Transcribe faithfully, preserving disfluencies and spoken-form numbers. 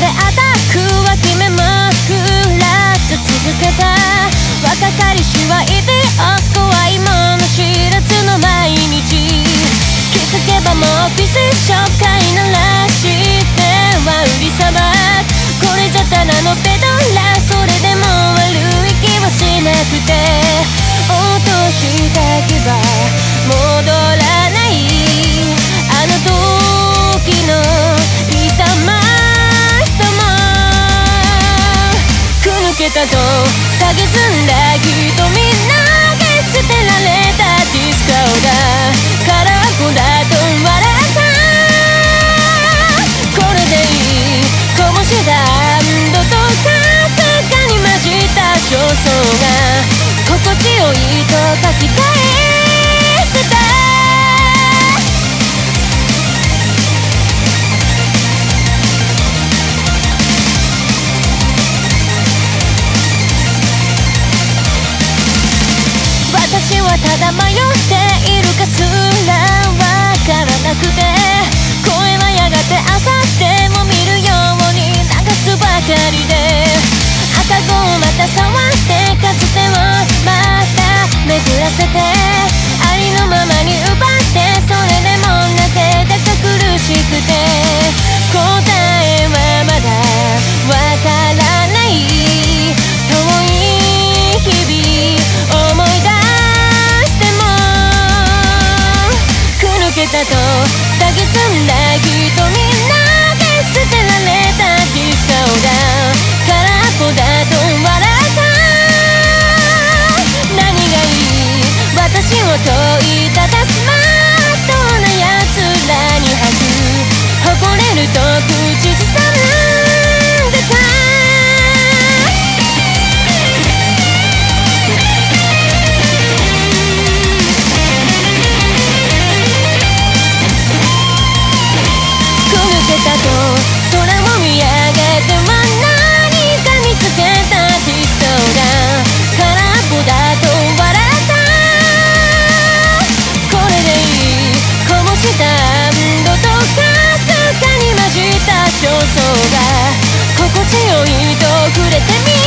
でアタックは決めもくらず続けた。若かりしはいてお怖いもの知らずの毎日。気づけばもうビス紹介ならしては売りさば。これじゃただのペドラ。それでも悪い気はしなくて、落としたけば戻らない。あの時の勇ましさもふぬけたと蔑んだ瞳投げ捨てられたディスコだ。空っぽだと笑った。これでいいこぼした安堵とかすかに混じった焦燥が心地よいと書き換えてた。私はただ迷っているかすらわからなくて、声はやがてあさっても見るように流すばかりで、赤子をまた触ってかつてをまた巡らせて、ありのままに奪って、それでもなぜだか苦しくて、答えはまだわからない。遠い日々思い出けたと蔑んだ瞳投げ捨てられたディスコだ。空っぽだと笑った。何がいい私を問いただスマートな奴らに吐く誇れると口ずさんでた。空を見上げては何か見つけたディスコが空っぽだと笑った。これでいいこぼした安堵とかすかに混じった焦燥が心地よいと触れてみ